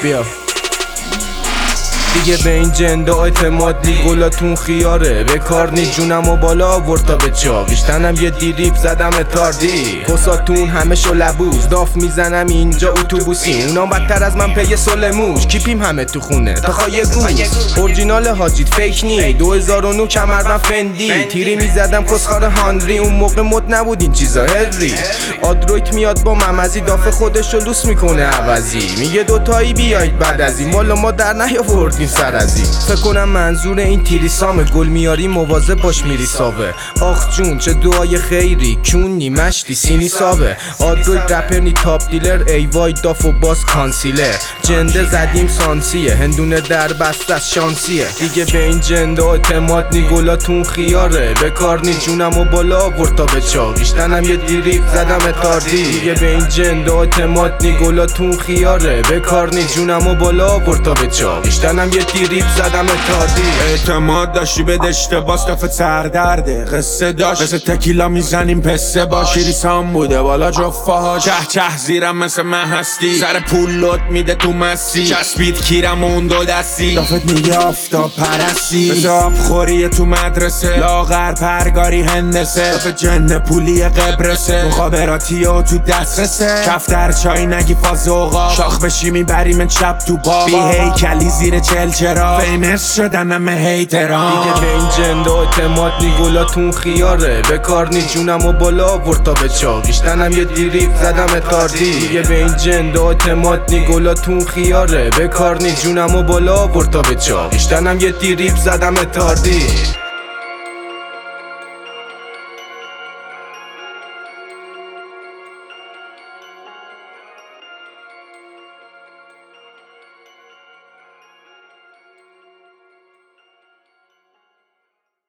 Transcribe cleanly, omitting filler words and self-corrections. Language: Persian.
بیا دیگه به این جنده اعتماد نی، گلاتون خیاره به کار نی، جونم و بالا آورد تا به چاقیش، تنم یه دیریب زدم اتاردی، پساتون همه شلبوز داف میزنم اینجا اتوبوسی، اونا بدتر از من پی سلموش، کیپیم همه تو خونه تا خواهی گوز، اورجینال حاجید فیک نی، 2009 کمربند فندی، تیری میزدم کسخار هانری، اون موقع مد نبود این چیزا هری، آدرویت میاد با ممزی داف خودشو لوس میکنه عوضی، میگه دوتایی بیایید بعد از این، مال ما در نیاوردیم سر از این، فکر کنم منظور این تیریسامه، گل میاری مواظب باش میری ساوه، آخ جون چه دعای خیری، کونی مشتی سینی ساوه، آدروید رپر نی تاپ دیلر، ای وای داف و باز کانسیلر، جنده زدیم سانسیه، هندونه در بست از شانسیه، دیگه به این جنده اعتماد نی، گلاتون خیاره به کار نی، جونم و بالا آورد تا به چاقیش، تنم یه دیریب زدم اتاردی، دیگه به این جنده اعتماد نی، گلاتون خیاره به کار نی، جونم و بالا آورد تا به چاقیش، تنم یه دیریب زدم اتاردی. اعتماد داشتی به اشتباس دفعه سردرده، قصه داشت مثل تکیلا میزنیم پسه باش، شیریسان بوده بالا جفاها، چه زیرم مثل من هستی، سر پول لط میده تو مسی، چسبید کیرم اون دو دستی، دافت میگه آفتاب پرستی، مثل آب خوریه تو مدرسه، لاغر پرگاری هندسه، دافت جن پولی قبرسه، مخابراتی و تو دسترسه، کفتر چای نگی فاز اوقا، شاخ بشی میبریم چپ تو با، بی هیکلی زیر چل چرا، فیمس شدن همه هیتران، دیگه به این جنده اعتماد نی، گلاتون خیاره به کار نی، جونم و بالا آورد تا به چاقیش، تنم یه دیریب زدم اتاردی، دیگه به این جنده اعتماد نی، گلاتون خیاره به کار نی، جونم و بالا آورد تا به چاقیش، تنم یه دیریب زدم اتاردی.